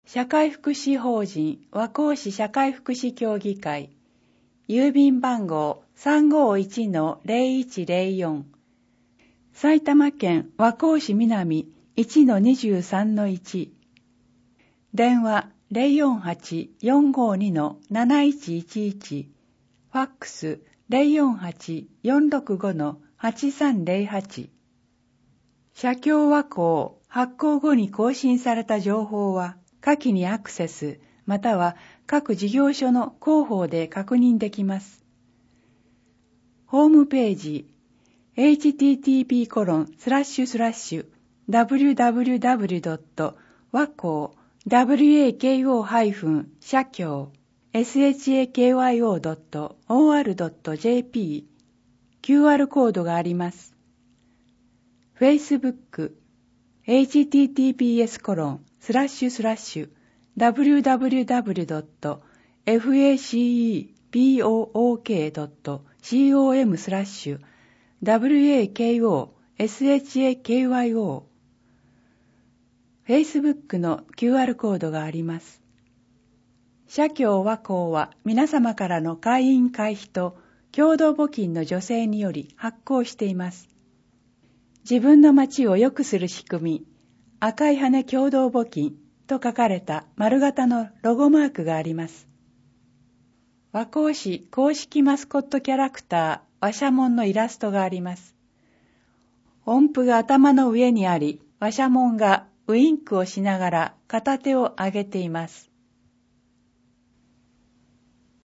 社会福祉法人和光市社会福祉協議会、郵便番号 351-0104、埼玉県和光市南 1-23-1、電話 048-452-7111、ファックス 048-465-8308。社協和光発行後に更新された情報は、下記にアクセス、または各事業所の広報で確認できます。ホームページ、http://www.wako-shakyo.or.jp QR コードがあります。Facebook、www.facebok.com/wako-shakyo Facebook の QR コードがあります。社協和光は皆様からの会員会費と共同募金の助成により発行しています。自分の町を良くする仕組み、赤い羽共同募金と書かれた丸型のロゴマークがあります。和光市公式マスコットキャラクター、和社門のイラストがあります。音符が頭の上にあり、和社門がウインクをしながら片手を上げています。